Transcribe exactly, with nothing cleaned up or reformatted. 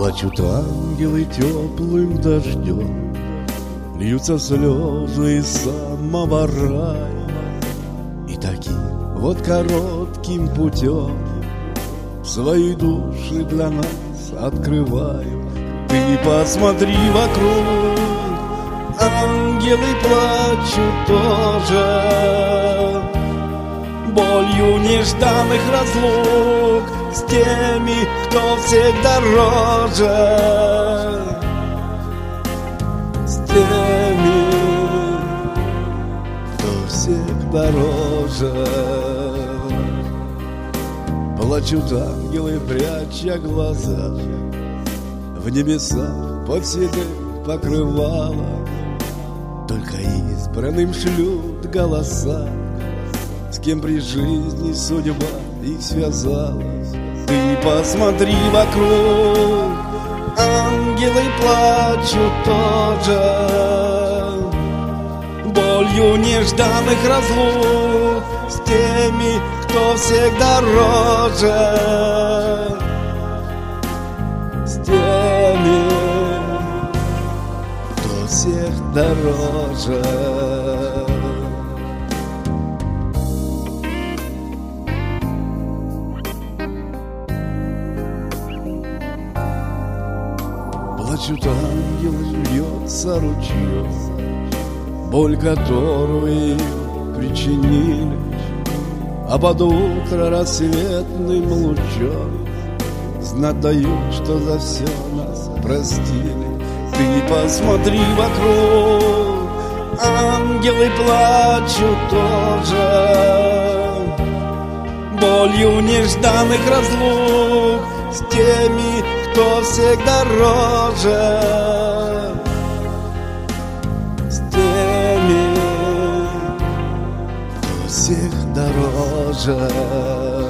Плачут ангелы теплым дождем, льются слезы из самого рая. И таким вот коротким путем свои души для нас открываю. Ты посмотри вокруг, ангелы плачут тоже, болью нежданных разлук с теми, кто всех дороже, с теми, кто всех дороже. Плачут ангелы, пряча глаза, в небесах под седым покрывалом. Только избранным шлют голоса, с кем при жизни судьба их связала. Ты посмотри вокруг, ангелы плачут тоже, болью нежданных разлук с теми, кто всех дороже, с теми, кто всех дороже. Плачут ангелы, льется ручьем, боль, которую им причинили, а под утро рассветным лучом знать дают, что за все нас простили. Ты посмотри вокруг, ангелы плачут тоже, болью нежданных разлук с теми, кто всех дороже, с теми, кто всех дороже.